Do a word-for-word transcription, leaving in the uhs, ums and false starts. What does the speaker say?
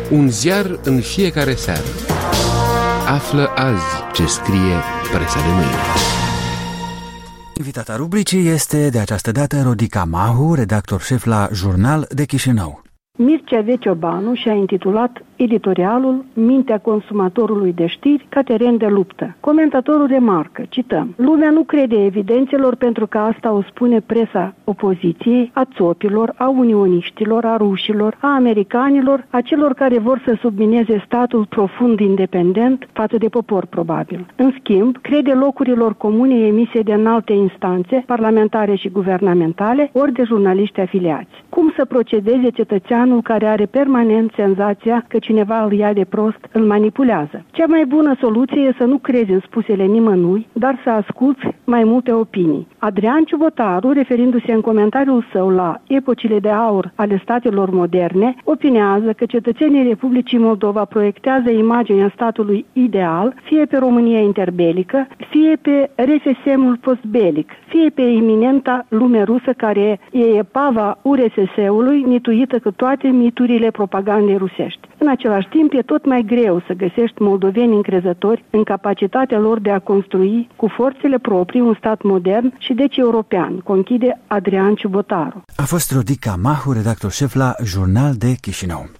Un ziar în fiecare seară. Află azi ce scrie presa de mâine. Invitata rubricii este de această dată Rodica Mahu, redactor șef la Jurnal de Chișinău. Mircea Veciobanu și-a intitulat editorialul Mintea consumatorului de știri ca teren de luptă. Comentatorul remarcă, cităm: lumea nu crede evidențelor pentru că asta o spune presa opoziției, a țopilor, a unioniștilor, a rușilor, a americanilor, a celor care vor să submineze statul profund independent față de popor, probabil. În schimb, crede locurilor comune emise de înalte instanțe, parlamentare și guvernamentale, ori de jurnaliști afiliați. Cum să procedeze cetățeanul care are permanent senzația că cineva îl ia de prost, îl manipulează? Cea mai bună soluție e să nu crezi în spusele nimănui, dar să asculți mai multe opinii. Adrian Ciubotaru, referindu-se în comentariul său la epocile de aur ale statelor moderne, opinează că cetățenii Republicii Moldova proiectează imaginea statului ideal, fie pe România interbelică, fie pe R F S M-ul postbelic, fie pe iminenta lume rusă care e epava U R S S-ului, mituită cu toate miturile propagandei rusești. În același timp, e tot mai greu să găsești moldoveni încrezători în capacitatea lor de a construi cu forțele proprii un stat modern și deci european, conchide Adrian Ciubotaru. A fost Rodica Mahu, redactor șef la Jurnal de Chișinău.